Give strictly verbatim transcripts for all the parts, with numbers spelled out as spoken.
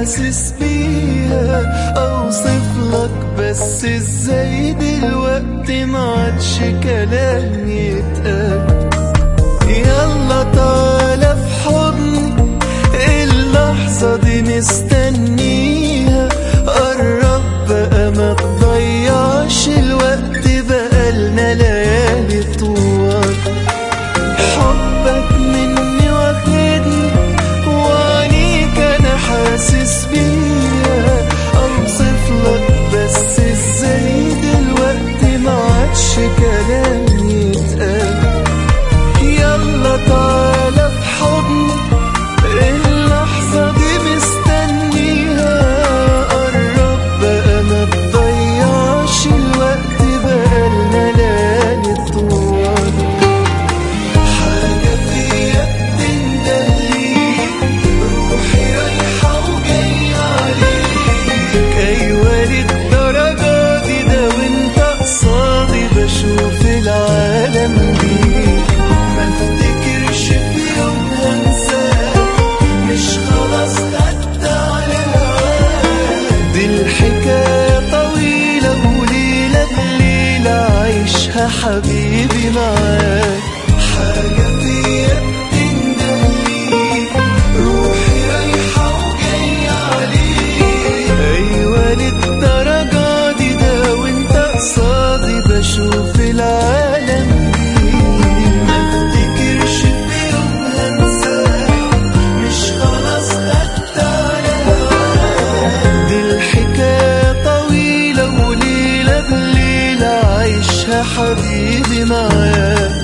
حاسس بيها اوصف لك، بس ازاي دلوقتي ما عادش كلام يتقال. يلا تعالى في حضني، اللحظة دي مستنيها، قرب بقى ما تضيعش الوقت، بقالنا ليالي طوال. حبك مني واخدني وعنيك انا حاسس بيها، اوصف لك بس ازاي دلوقتي ما عادش كلام يتقال. يلا تعالى في حضني، اللحظة دي مستنيها، قرب بقى ما تضيعش الوقت، بقالنا ليالي طوال. حاجة فيا بتندهليك، روحي رايحة وجاية عليك، أيوة للدرجة دي، ده وانت قصادي بشوف العالم بيك. ما افتكرش في يوم هنساك، مش خلاص خدت على هواك، دي الحكاية طويلة وليلة بليلة عايشها حبيبي معاك. حاجة فيا بتندهليك، روحي رايحة وجاية عليك، أيوة للدرجة دي، ده وانت قصادي بشوف العالم بيك. ما افتكرش في يوم هنساك، مش خلاص خدت على هواك، دي الحكاية طويلة وليلة بليلة عايشها حبيبي معاك.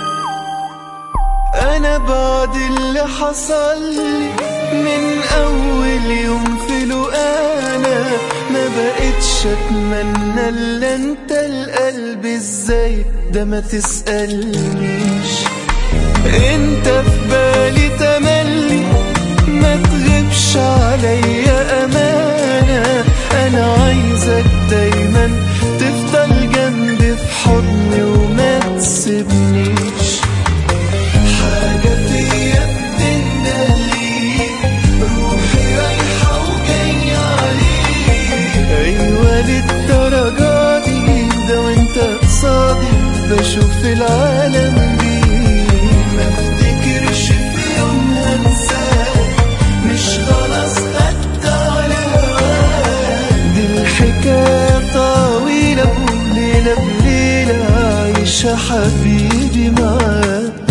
أنا بعد اللي حصل لي من أول يوم في لقانا، ما بقتش أتمنى إلا أنت القلب، إزاي ده ما تسألنيش، أنت في بالي تملي، ما تغيبش عليا أمانة، أنا عايزك دايما تفضل جنبي في حضني وما تسيبنيش. حاجة فيا بتندهليك، روحي رايحة وجاية عليك، أيوة للدرجة دي، ده وانت قصادي بشوف العالم بيك. ما افتكرش في يوم هنساك، مش خلاص خدت على هواك، دي الحكاية طويلة وليلة بليلة عايشها حبيبي معاك.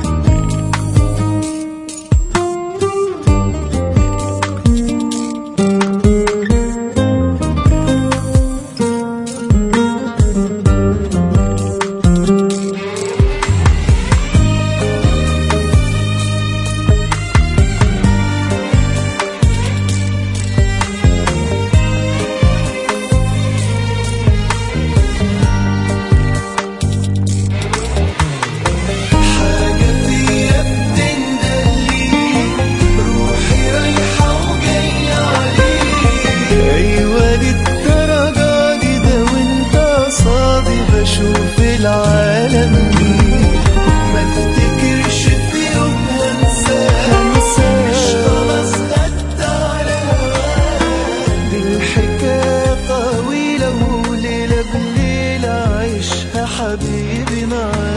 بشوف العالم بيك، ما افتكرش في يوم هنساك، مش خلاص خدت على هواك، دي الحكاية طويلة وليلة بليلة عايشها حبيبي معاك.